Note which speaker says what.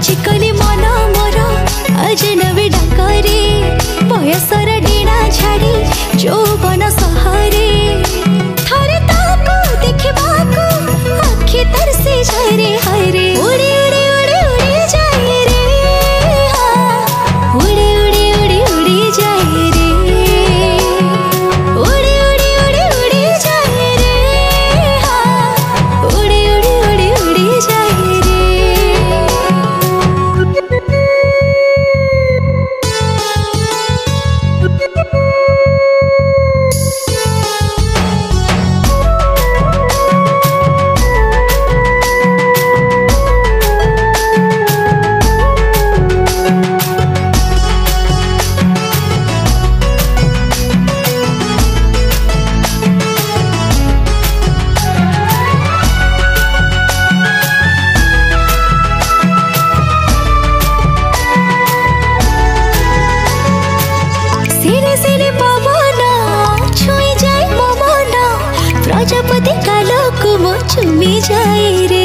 Speaker 1: चिकनी मन मोर अजनबी डाकरे बयसर डीणा छाड़ी यौवन सहरे थरे ताको देखबाको आखि तरसी जाए रे हाय रे उड़ी उड़ी उड़ी उड़ी जाए रे उड़ी उड़ी उड़ी उड़ी जाए रे उड़ी उड़ी उड़ी उड़ी जाए रे उड़ी उड़ी उड़ी उड़ी जाए रे। सिरे सिरे पवन छुई जाए मो मन प्रजापति कालको मो चुमी जाए रे।